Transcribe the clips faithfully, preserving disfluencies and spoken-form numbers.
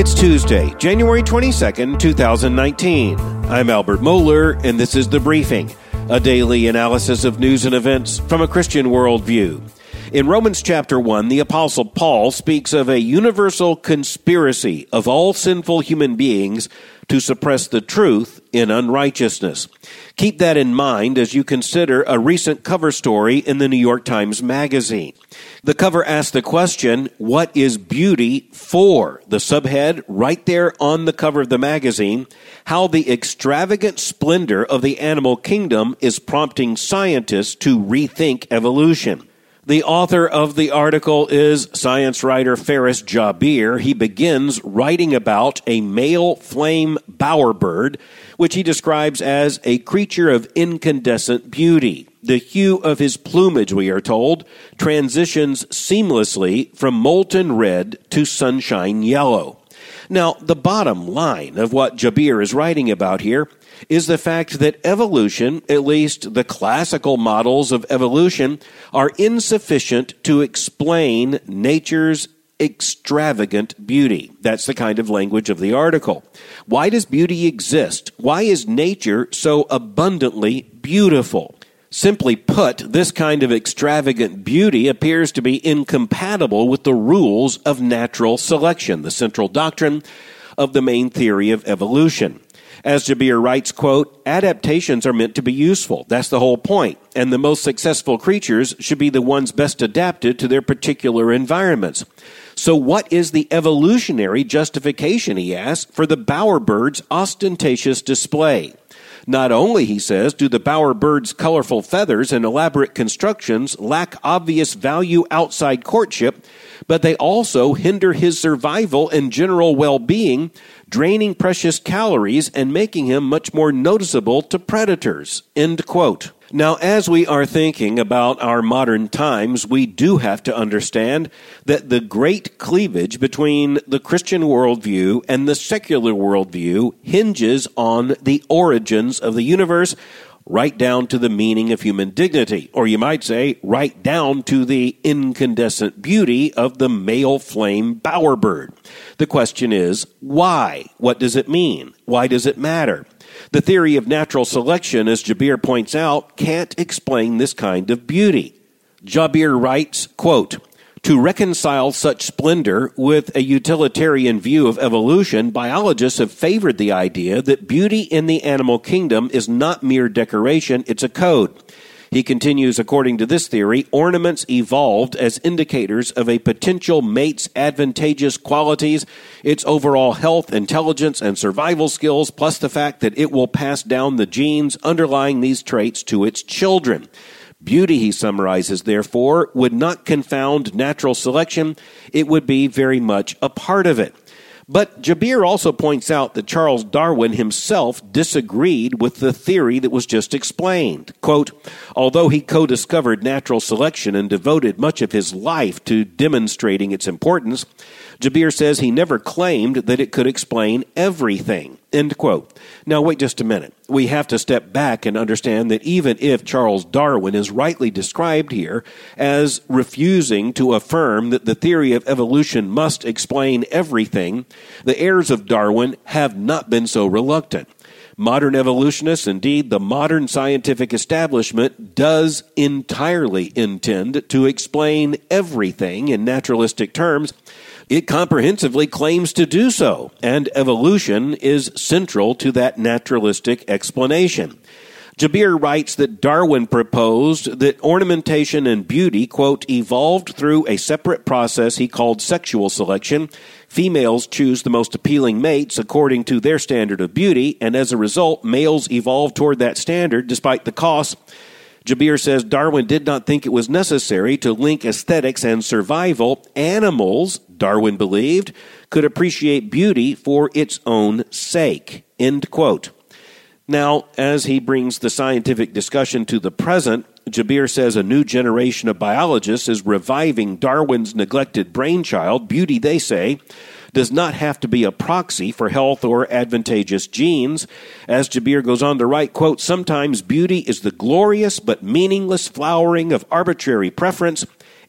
It's Tuesday, January twenty-second, two thousand nineteen. I'm Albert Moeller, and this is The Briefing, a daily analysis of news and events from a Christian worldview. In Romans chapter one, the Apostle Paul speaks of a universal conspiracy of all sinful human beings to suppress the truth in unrighteousness. Keep that in mind as you consider a recent cover story in the New York Times Magazine. The cover asks the question, what is beauty for? The subhead, right there on the cover of the magazine, how the extravagant splendor of the animal kingdom is prompting scientists to rethink evolution. The author of the article is science writer Faris Jabir. He begins writing about a male flame bowerbird, which he describes as a creature of incandescent beauty. The hue of his plumage, we are told, transitions seamlessly from molten red to sunshine yellow. Now, the bottom line of what Jabir is writing about here is the fact that evolution, at least the classical models of evolution, are insufficient to explain nature's extravagant beauty. That's the kind of language of the article. Why does beauty exist? Why is nature so abundantly beautiful? Simply put, this kind of extravagant beauty appears to be incompatible with the rules of natural selection, the central doctrine of the main theory of evolution. As Jabir writes, quote, adaptations are meant to be useful. That's the whole point. And the most successful creatures should be the ones best adapted to their particular environments. So what is the evolutionary justification, he asks, for the bowerbird's ostentatious display? Not only, he says, do the bowerbird's colorful feathers and elaborate constructions lack obvious value outside courtship, but they also hinder his survival and general well-being, draining precious calories and making him much more noticeable to predators. End quote. Now, as we are thinking about our modern times, we do have to understand that the great cleavage between the Christian worldview and the secular worldview hinges on the origins of the universe, right down to the meaning of human dignity, or you might say, right down to the incandescent beauty of the male flame bowerbird. The question is, why? What does it mean? Why does it matter? The theory of natural selection, as Jabir points out, can't explain this kind of beauty. Jabir writes, quote, to reconcile such splendor with a utilitarian view of evolution, biologists have favored the idea that beauty in the animal kingdom is not mere decoration, it's a code. He continues, according to this theory, ornaments evolved as indicators of a potential mate's advantageous qualities, its overall health, intelligence, and survival skills, plus the fact that it will pass down the genes underlying these traits to its children. Beauty, he summarizes, therefore, would not confound natural selection. It would be very much a part of it. But Jabir also points out that Charles Darwin himself disagreed with the theory that was just explained. Quote, although he co-discovered natural selection and devoted much of his life to demonstrating its importance, Jabir says he never claimed that it could explain everything. End quote. Now, wait just a minute. We have to step back and understand that even if Charles Darwin is rightly described here as refusing to affirm that the theory of evolution must explain everything, the heirs of Darwin have not been so reluctant. Modern evolutionists, indeed the modern scientific establishment, does entirely intend to explain everything in naturalistic terms. It comprehensively claims to do so, and evolution is central to that naturalistic explanation. Jabir writes that Darwin proposed that ornamentation and beauty, quote, evolved through a separate process he called sexual selection. Females choose the most appealing mates according to their standard of beauty, and as a result, males evolve toward that standard despite the cost. Jabir says Darwin did not think it was necessary to link aesthetics and survival. Animals, Darwin believed, could appreciate beauty for its own sake. End quote. Now, as he brings the scientific discussion to the present, Jabir says a new generation of biologists is reviving Darwin's neglected brainchild. Beauty, they say, does not have to be a proxy for health or advantageous genes. As Jabir goes on to write, quote, sometimes beauty is the glorious but meaningless flowering of arbitrary preference,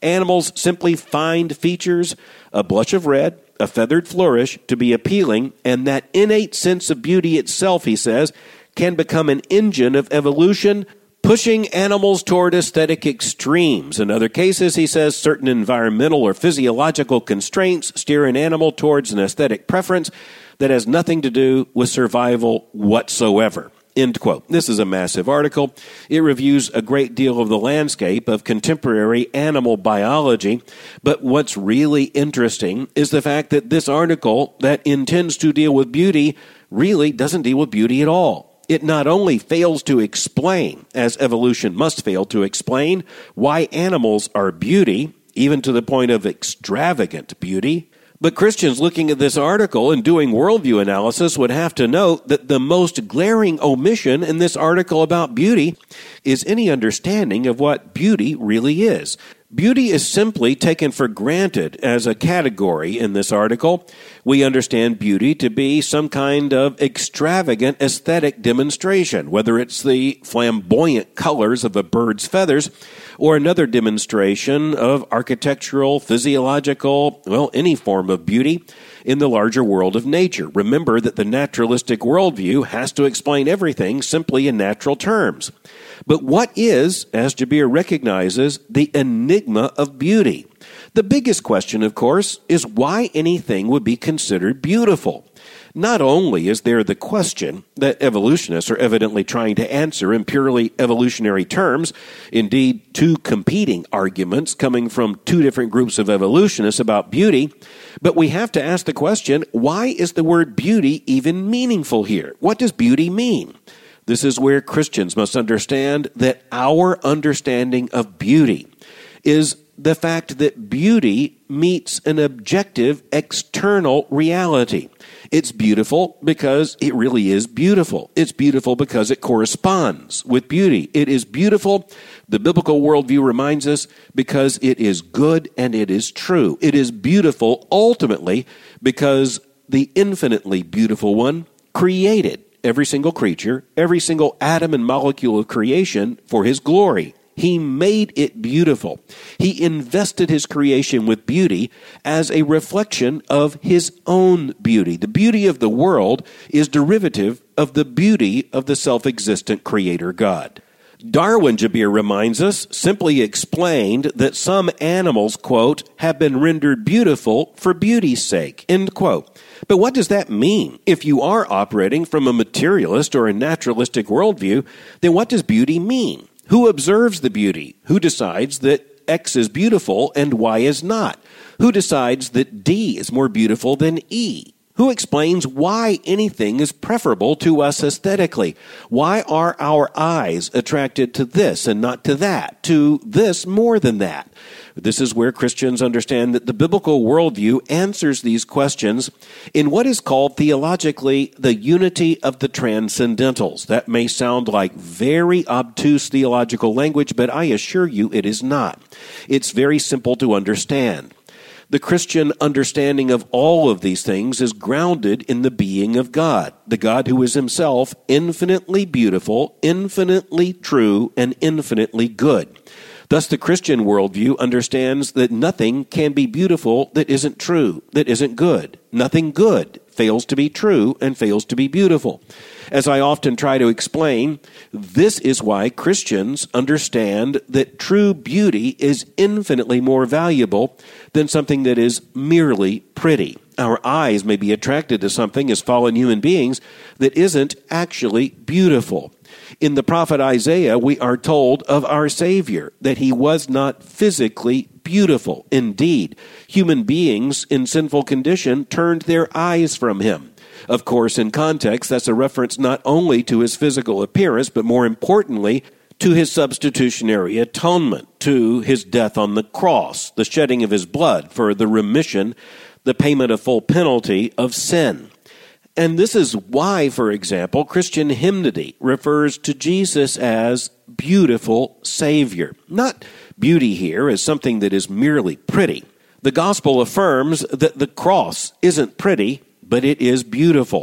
Animals simply find features, a blush of red, a feathered flourish, to be appealing, and that innate sense of beauty itself, he says, can become an engine of evolution, pushing animals toward aesthetic extremes. In other cases, he says, certain environmental or physiological constraints steer an animal towards an aesthetic preference that has nothing to do with survival whatsoever. End quote. This is a massive article. It reviews a great deal of the landscape of contemporary animal biology. But what's really interesting is the fact that this article that intends to deal with beauty really doesn't deal with beauty at all. It not only fails to explain, as evolution must fail to explain, why animals are beauty, even to the point of extravagant beauty, but Christians looking at this article and doing worldview analysis would have to note that the most glaring omission in this article about beauty is any understanding of what beauty really is. Beauty is simply taken for granted as a category in this article. We understand beauty to be some kind of extravagant aesthetic demonstration, whether it's the flamboyant colors of a bird's feathers or another demonstration of architectural, physiological, well, any form of beauty in the larger world of nature. Remember that the naturalistic worldview has to explain everything simply in natural terms. But what is, as Jabir recognizes, the enigma of beauty? The biggest question, of course, is why anything would be considered beautiful. Not only is there the question that evolutionists are evidently trying to answer in purely evolutionary terms, indeed two competing arguments coming from two different groups of evolutionists about beauty, but we have to ask the question, why is the word beauty even meaningful here? What does beauty mean? This is where Christians must understand that our understanding of beauty is the fact that beauty meets an objective external reality. It's beautiful because it really is beautiful. It's beautiful because it corresponds with beauty. It is beautiful, the biblical worldview reminds us, because it is good and it is true. It is beautiful ultimately because the infinitely beautiful one created every single creature, every single atom and molecule of creation for his glory. He made it beautiful. He invested his creation with beauty as a reflection of his own beauty. The beauty of the world is derivative of the beauty of the self-existent Creator God. Darwin, Jabir reminds us, simply explained that some animals, quote, have been rendered beautiful for beauty's sake, end quote. But what does that mean? If you are operating from a materialist or a naturalistic worldview, then what does beauty mean? Who observes the beauty? Who decides that X is beautiful and Y is not? Who decides that D is more beautiful than E? Who explains why anything is preferable to us aesthetically? Why are our eyes attracted to this and not to that, to this more than that? This is where Christians understand that the biblical worldview answers these questions in what is called theologically the unity of the transcendentals. That may sound like very obtuse theological language, but I assure you it is not. It's very simple to understand. The Christian understanding of all of these things is grounded in the being of God, the God who is himself infinitely beautiful, infinitely true, and infinitely good. Thus, the Christian worldview understands that nothing can be beautiful that isn't true, that isn't good. Nothing good fails to be true and fails to be beautiful. As I often try to explain, this is why Christians understand that true beauty is infinitely more valuable than something that is merely pretty. Our eyes may be attracted to something as fallen human beings that isn't actually beautiful. In the prophet Isaiah, we are told of our Savior that he was not physically beautiful. Indeed, human beings in sinful condition turned their eyes from him. Of course, in context, that's a reference not only to his physical appearance, but more importantly, to his substitutionary atonement, to his death on the cross, the shedding of his blood for the remission, the payment of full penalty of sin. And this is why, for example, Christian hymnody refers to Jesus as beautiful Savior. Not beauty here as something that is merely pretty. The gospel affirms that the cross isn't pretty, but it is beautiful.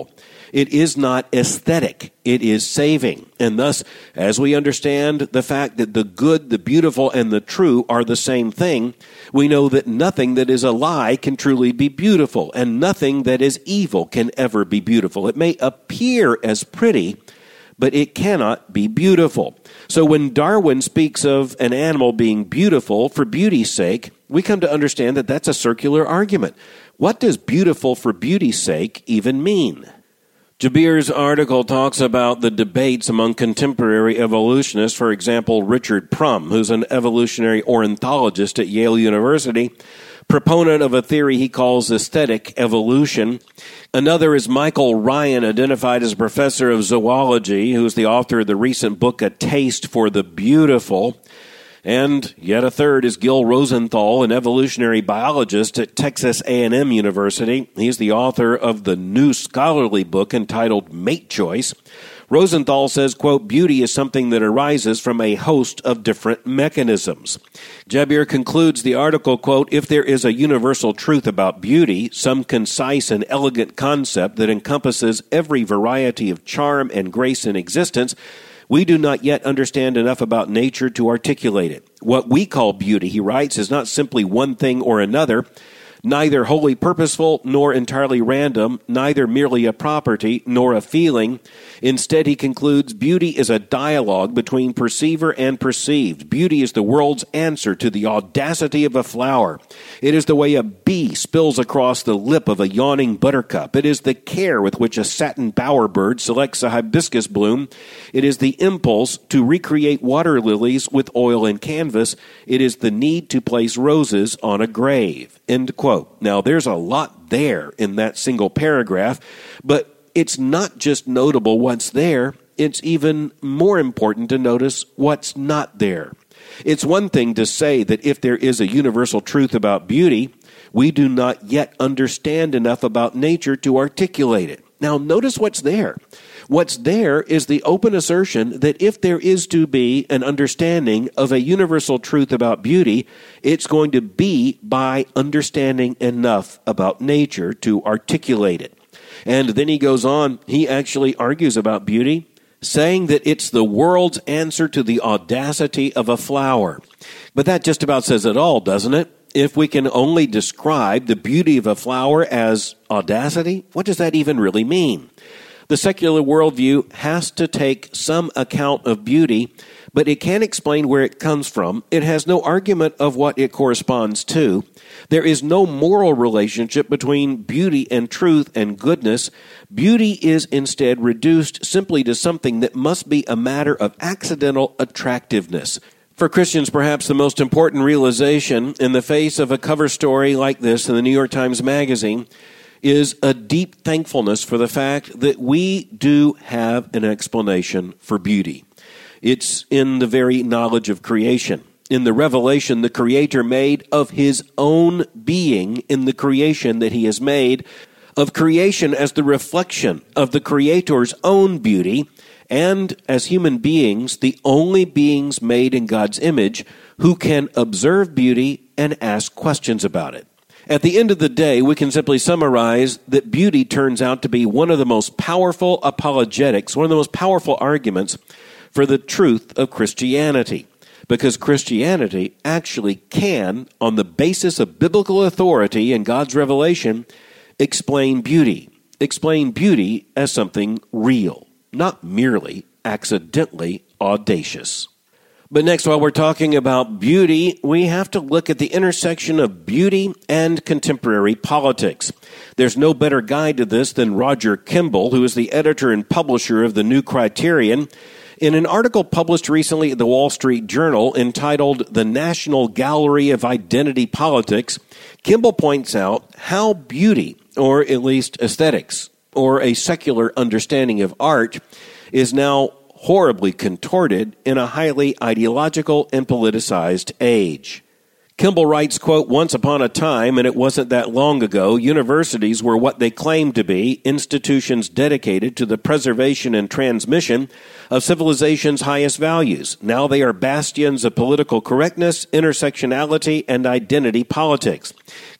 It is not aesthetic. It is saving. And thus, as we understand the fact that the good, the beautiful, and the true are the same thing, we know that nothing that is a lie can truly be beautiful, and nothing that is evil can ever be beautiful. It may appear as pretty, but it cannot be beautiful. So when Darwin speaks of an animal being beautiful for beauty's sake, we come to understand that that's a circular argument. What does beautiful for beauty's sake even mean? Jabir's article talks about the debates among contemporary evolutionists. For example, Richard Prum, who's an evolutionary ornithologist at Yale University, proponent of a theory he calls aesthetic evolution. Another is Michael Ryan, identified as a professor of zoology, who's the author of the recent book, A Taste for the Beautiful. And yet a third is Gil Rosenthal, an evolutionary biologist at Texas A and M University. He's the author of the new scholarly book entitled Mate Choice. Rosenthal says, quote, beauty is something that arises from a host of different mechanisms. Jabir concludes the article, quote, if there is a universal truth about beauty, some concise and elegant concept that encompasses every variety of charm and grace in existence, we do not yet understand enough about nature to articulate it. What we call beauty, he writes, is not simply one thing or another, neither wholly purposeful nor entirely random, neither merely a property nor a feeling. Instead, he concludes, beauty is a dialogue between perceiver and perceived. Beauty is the world's answer to the audacity of a flower. It is the way a bee spills across the lip of a yawning buttercup. It is the care with which a satin bowerbird selects a hibiscus bloom. It is the impulse to recreate water lilies with oil and canvas. It is the need to place roses on a grave. End quote. Now, there's a lot there in that single paragraph, but it's not just notable what's there, it's even more important to notice what's not there. It's one thing to say that if there is a universal truth about beauty, we do not yet understand enough about nature to articulate it. Now, notice what's there. What's there is the open assertion that if there is to be an understanding of a universal truth about beauty, it's going to be by understanding enough about nature to articulate it. And then he goes on, he actually argues about beauty, saying that it's the world's answer to the audacity of a flower. But that just about says it all, doesn't it? If we can only describe the beauty of a flower as audacity, what does that even really mean? The secular worldview has to take some account of beauty, but it can't explain where it comes from. It has no argument of what it corresponds to. There is no moral relationship between beauty and truth and goodness. Beauty is instead reduced simply to something that must be a matter of accidental attractiveness. For Christians, perhaps the most important realization in the face of a cover story like this in the New York Times Magazine is a deep thankfulness for the fact that we do have an explanation for beauty. It's in the very knowledge of creation. In the revelation the Creator made of His own being in the creation that He has made, of creation as the reflection of the Creator's own beauty, and as human beings, the only beings made in God's image who can observe beauty and ask questions about it. At the end of the day, we can simply summarize that beauty turns out to be one of the most powerful apologetics, one of the most powerful arguments for the truth of Christianity. Because Christianity actually can, on the basis of biblical authority and God's revelation, explain beauty. Explain beauty as something real, not merely accidentally audacious. But next, while we're talking about beauty, we have to look at the intersection of beauty and contemporary politics. There's no better guide to this than Roger Kimball, who is the editor and publisher of The New Criterion. In an article published recently at the Wall Street Journal entitled The National Gallery of Identity Politics, Kimball points out how beauty, or at least aesthetics, or a secular understanding of art, is now horribly contorted in a highly ideological and politicized age. Kimball writes, quote, once upon a time, and it wasn't that long ago, universities were what they claimed to be, institutions dedicated to the preservation and transmission of civilization's highest values. Now they are bastions of political correctness, intersectionality, and identity politics.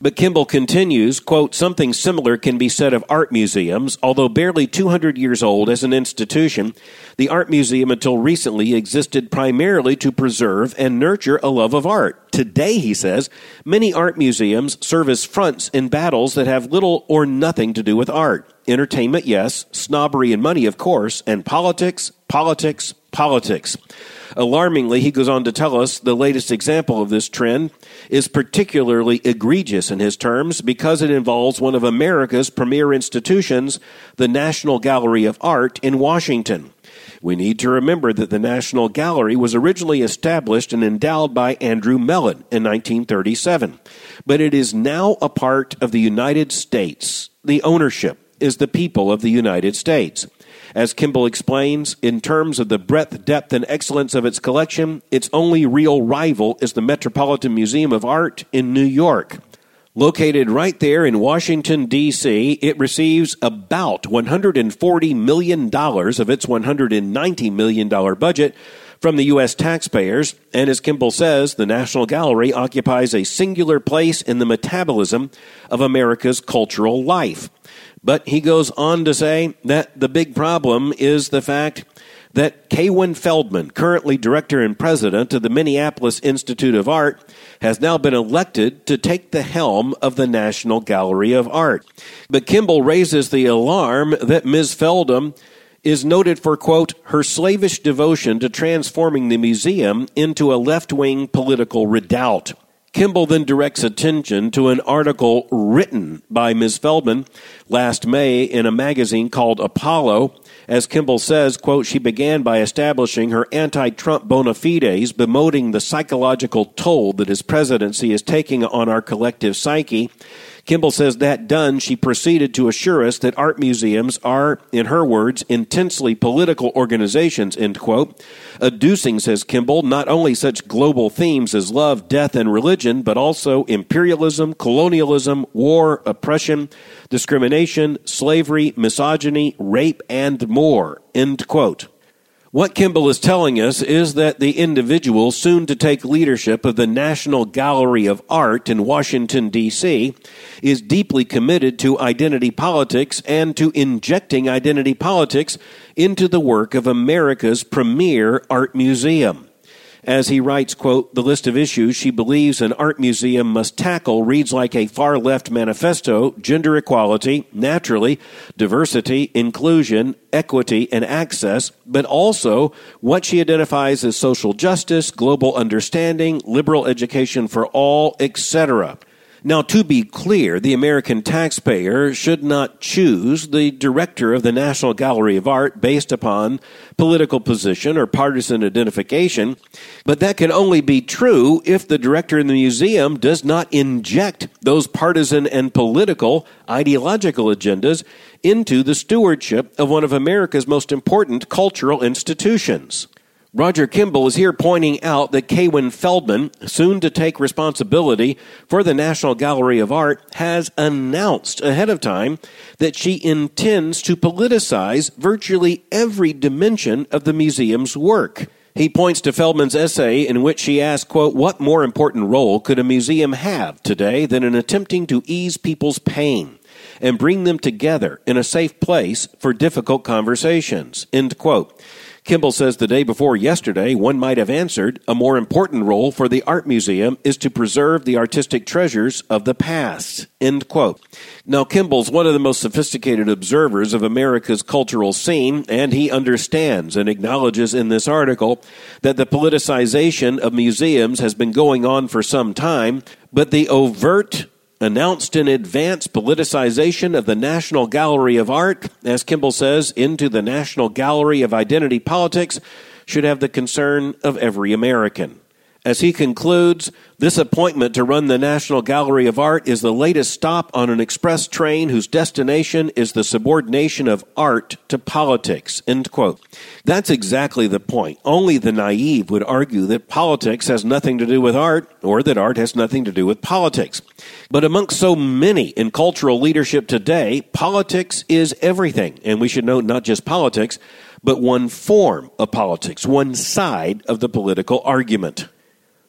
But Kimball continues, quote, something similar can be said of art museums. Although barely two hundred years old as an institution, the art museum until recently existed primarily to preserve and nurture a love of art. Today, he says, many art museums serve as fronts in battles that have little or nothing to do with art. Entertainment, yes, snobbery and money, of course, and politics, politics, politics. Alarmingly, he goes on to tell us the latest example of this trend is particularly egregious in his terms because it involves one of America's premier institutions, the National Gallery of Art in Washington. We need to remember that the National Gallery was originally established and endowed by Andrew Mellon in nineteen thirty-seven, but it is now a part of the United States. The ownership is the people of the United States. As Kimball explains, in terms of the breadth, depth, and excellence of its collection, its only real rival is the Metropolitan Museum of Art in New York. Located right there in Washington, D C, it receives about one hundred forty million dollars of its one hundred ninety million dollars budget from the U S taxpayers, and as Kimball says, the National Gallery occupies a singular place in the metabolism of America's cultural life. But he goes on to say that the big problem is the fact that Kewin Feldman, currently director and president of the Minneapolis Institute of Art, has now been elected to take the helm of the National Gallery of Art. But Kimball raises the alarm that Miz Feldman is noted for, quote, her slavish devotion to transforming the museum into a left-wing political redoubt. Kimball then directs attention to an article written by Miz Feldman last May in a magazine called Apollo. As Kimball says, quote, she began by establishing her anti-Trump bona fides, bemoaning the psychological toll that his presidency is taking on our collective psyche. Kimball says that done, she proceeded to assure us that art museums are, in her words, intensely political organizations, end quote, adducing, says Kimball, not only such global themes as love, death, and religion, but also imperialism, colonialism, war, oppression, discrimination, slavery, misogyny, rape, and more, end quote. What Kimball is telling us is that the individual soon to take leadership of the National Gallery of Art in Washington, D C, is deeply committed to identity politics and to injecting identity politics into the work of America's premier art museum. As he writes, quote, the list of issues she believes an art museum must tackle reads like a far-left manifesto: gender equality, naturally, diversity, inclusion, equity, and access, but also what she identifies as social justice, global understanding, liberal education for all, et cetera. Now, to be clear, the American taxpayer should not choose the director of the National Gallery of Art based upon political position or partisan identification, but that can only be true if the director in the museum does not inject those partisan and political ideological agendas into the stewardship of one of America's most important cultural institutions. Roger Kimball is here pointing out that Kewin Feldman, soon to take responsibility for the National Gallery of Art, has announced ahead of time that she intends to politicize virtually every dimension of the museum's work. He points to Feldman's essay in which she asks, quote, what more important role could a museum have today than in attempting to ease people's pain and bring them together in a safe place for difficult conversations, end quote. Kimball says the day before yesterday, one might have answered, a more important role for the art museum is to preserve the artistic treasures of the past, end quote. Now, Kimball's one of the most sophisticated observers of America's cultural scene, and he understands and acknowledges in this article that the politicization of museums has been going on for some time, but the overt announced in advance politicization of the National Gallery of Art, as Kimball says, into the National Gallery of Identity Politics, should have the concern of every American. As he concludes, this appointment to run the National Gallery of Art is the latest stop on an express train whose destination is the subordination of art to politics, end quote. That's exactly the point. Only the naive would argue that politics has nothing to do with art, or that art has nothing to do with politics. But amongst so many in cultural leadership today, politics is everything. And we should note not just politics, but one form of politics, one side of the political argument.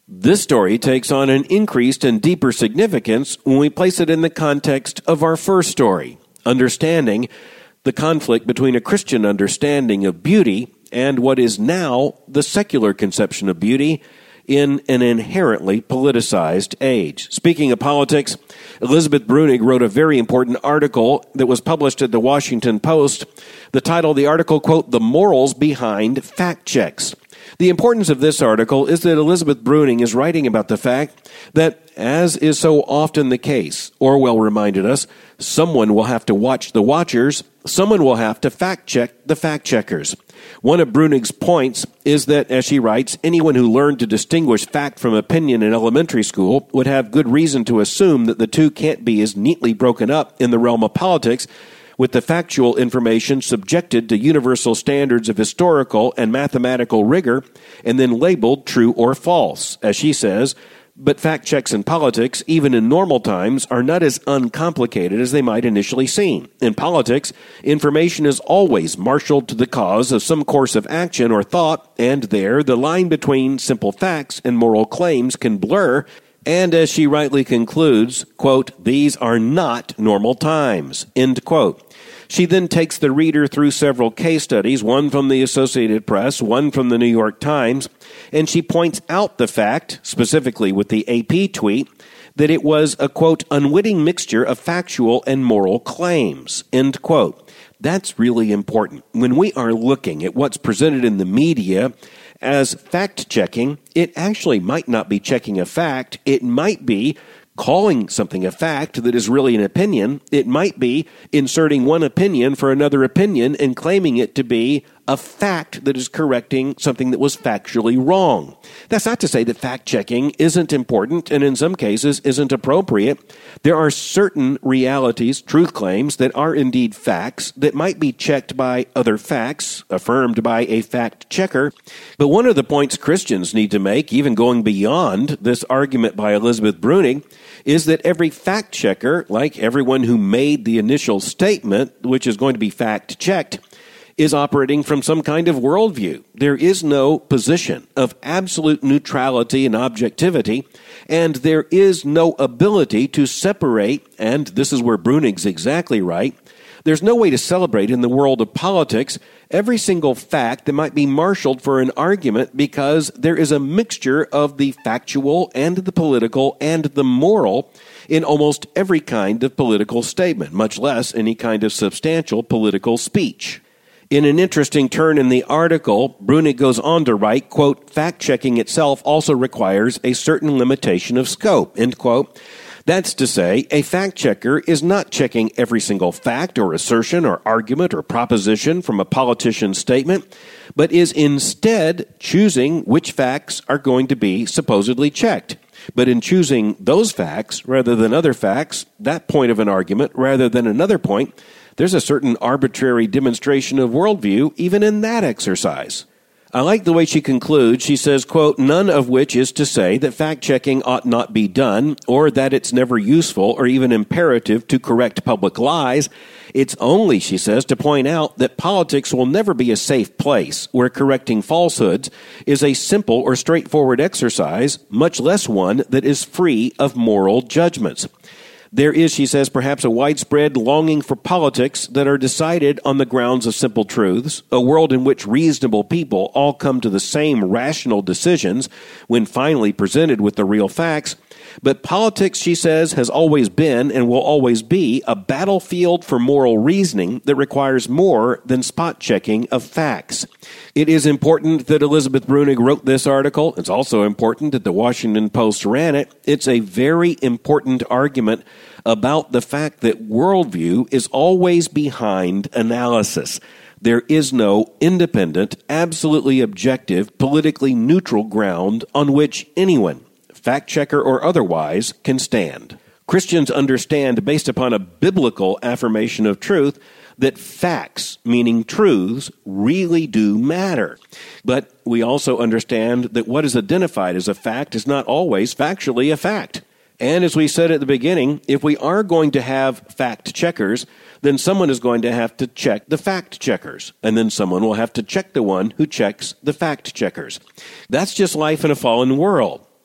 This story takes on an increased and deeper significance when we place it in the context of our first story, understanding the conflict between a Christian understanding of beauty and what is now the secular conception of beauty in an inherently politicized age. Speaking of politics, Elizabeth Bruenig wrote a very important article that was published at the Washington Post. The title of the article, quote, "The Morals Behind Fact Checks." The importance of this article is that Elizabeth Bruenig is writing about the fact that, as is so often the case, Orwell reminded us, someone will have to watch the watchers, someone will have to fact-check the fact-checkers. One of Bruenig's points is that, as she writes, anyone who learned to distinguish fact from opinion in elementary school would have good reason to assume that the two can't be as neatly broken up in the realm of politics, with the factual information subjected to universal standards of historical and mathematical rigor and then labeled true or false. As she says, but fact checks in politics, even in normal times, are not as uncomplicated as they might initially seem. In politics, information is always marshaled to the cause of some course of action or thought, and there the line between simple facts and moral claims can blur. And as she rightly concludes, quote, "These are not normal times," end quote. She then takes the reader through several case studies, one from the Associated Press, one from the New York Times, and she points out the fact, specifically with the A P tweet, that it was a, quote, "unwitting mixture of factual and moral claims," end quote. That's really important. When we are looking at what's presented in the media as fact-checking, it actually might not be checking a fact. It might be calling something a fact that is really an opinion. It might be inserting one opinion for another opinion and claiming it to be a fact that is correcting something that was factually wrong. That's not to say that fact-checking isn't important and in some cases isn't appropriate. There are certain realities, truth claims, that are indeed facts that might be checked by other facts, affirmed by a fact-checker. But one of the points Christians need to make, even going beyond this argument by Elizabeth Bruenig, is that every fact-checker, like everyone who made the initial statement, which is going to be fact-checked, is operating from some kind of worldview. There is no position of absolute neutrality and objectivity, and there is no ability to separate, and this is where Bruenig's exactly right, there's no way to celebrate in the world of politics every single fact that might be marshaled for an argument because there is a mixture of the factual and the political and the moral in almost every kind of political statement, much less any kind of substantial political speech. In an interesting turn in the article, Bruenig goes on to write, quote, "Fact-checking itself also requires a certain limitation of scope," end quote. That's to say, a fact-checker is not checking every single fact or assertion or argument or proposition from a politician's statement, but is instead choosing which facts are going to be supposedly checked. But in choosing those facts rather than other facts, that point of an argument rather than another point, there's a certain arbitrary demonstration of worldview even in that exercise. I like the way she concludes. She says, quote, "None of which is to say that fact-checking ought not be done or that it's never useful or even imperative to correct public lies. It's only," she says, "to point out that politics will never be a safe place where correcting falsehoods is a simple or straightforward exercise, much less one that is free of moral judgments. There is," she says, "perhaps a widespread longing for politics that are decided on the grounds of simple truths, a world in which reasonable people all come to the same rational decisions when finally presented with the real facts. But politics," she says, "has always been and will always be a battlefield for moral reasoning that requires more than spot-checking of facts." It is important that Elizabeth Bruenig wrote this article. It's also important that the Washington Post ran it. It's a very important argument about the fact that worldview is always behind analysis. There is no independent, absolutely objective, politically neutral ground on which anyone, fact-checker or otherwise, can stand. Christians understand, based upon a biblical affirmation of truth, that facts, meaning truths, really do matter. But we also understand that what is identified as a fact is not always factually a fact. And as we said at the beginning, if we are going to have fact-checkers, then someone is going to have to check the fact-checkers, and then someone will have to check the one who checks the fact-checkers. That's just life in a fallen world.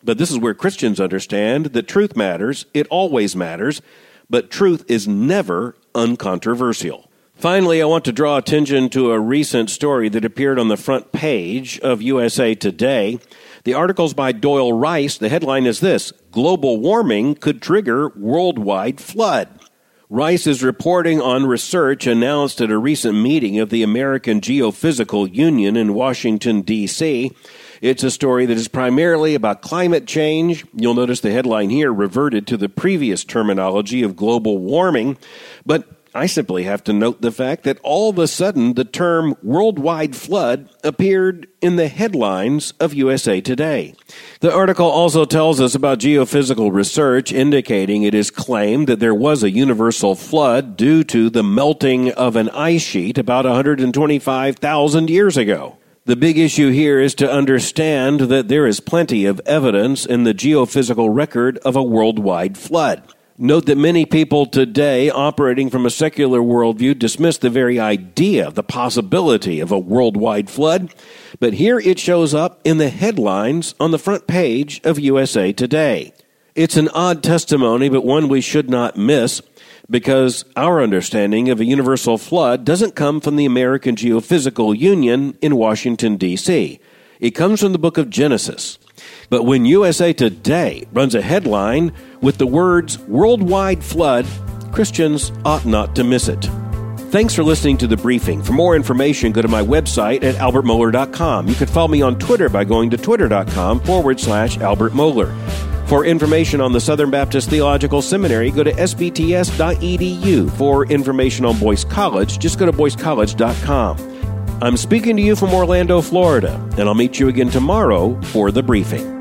But this is where Christians understand that truth matters, it always matters, but truth is never uncontroversial. Finally, I want to draw attention to a recent story that appeared on the front page of U S A Today. The article's by Doyle Rice. The headline is this: Global warming could trigger worldwide flood. Rice is reporting on research announced at a recent meeting of the American Geophysical Union in Washington, D C It's a story that is primarily about climate change. You'll notice the headline here reverted to the previous terminology of global warming, but I simply have to note the fact that all of a sudden the term worldwide flood appeared in the headlines of U S A Today. The article also tells us about geophysical research indicating it is claimed that there was a universal flood due to the melting of an ice sheet about one hundred twenty-five thousand years ago. The big issue here is to understand that there is plenty of evidence in the geophysical record of a worldwide flood. Note that many people today operating from a secular worldview dismiss the very idea of the possibility of a worldwide flood, but here it shows up in the headlines on the front page of U S A Today. It's an odd testimony, but one we should not miss, because our understanding of a universal flood doesn't come from the American Geophysical Union in Washington, D C It comes from the book of Genesis. But when U S A Today runs a headline with the words worldwide flood, Christians ought not to miss it. Thanks for listening to The Briefing. For more information, go to my website at albert mohler dot com. You can follow me on Twitter by going to twitter.com forward slash Albert Mohler. For information on the Southern Baptist Theological Seminary, go to s b t s dot e d u. For information on Boyce College, just go to boyce college dot com. I'm speaking to you from Orlando, Florida, and I'll meet you again tomorrow for The Briefing.